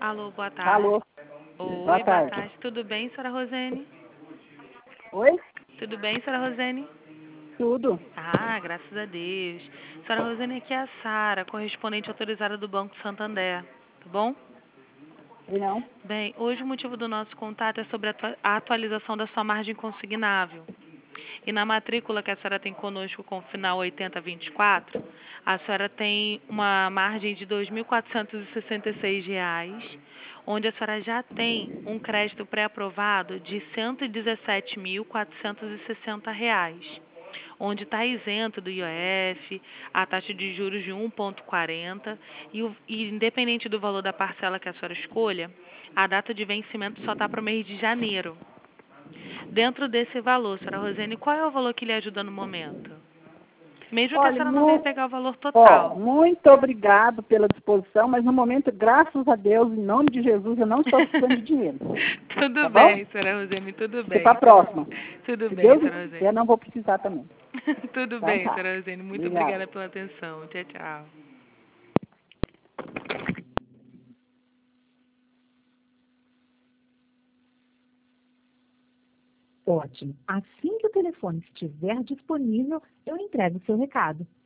Alô, boa tarde. Alô, boa Oi, boa tarde. tarde. Tudo bem, senhora Rosene? Oi? Tudo bem, senhora Rosene? Tudo? Ah, graças a Deus. Senhora Rosene, aqui é a Sara, correspondente autorizada do Banco Santander. Tá bom? E não? Bem, hoje o motivo do nosso contato é sobre a atualização da sua margem consignável. E na matrícula que a senhora tem conosco com o final 8024, a senhora tem uma margem de R$ 2.466, onde a senhora já tem um crédito pré-aprovado de R$ 117.460, onde está isento do IOF, a taxa de juros de 1,40 e independente do valor da parcela que a senhora escolha, a data de vencimento só está para o mês de janeiro. Dentro desse valor, senhora Rosene, qual é o valor que lhe ajuda no momento? Mesmo que a Olha, senhora não venha pegar o valor ó, total. muito obrigado pela disposição, mas no momento, graças a Deus, em nome de Jesus, eu não estou precisando de dinheiro. Tudo Tá bom? bem, senhora Rosene, tudo Fica para bem. a próxima. Tudo Se bem, Deus senhora quiser, Rosene. não vou precisar também. Tudo Então bem, tá. senhora Rosene. Muito Obrigado. obrigada pela atenção. Tchau, tchau. Ótimo. Assim que o telefone estiver disponível, eu entrego o seu recado.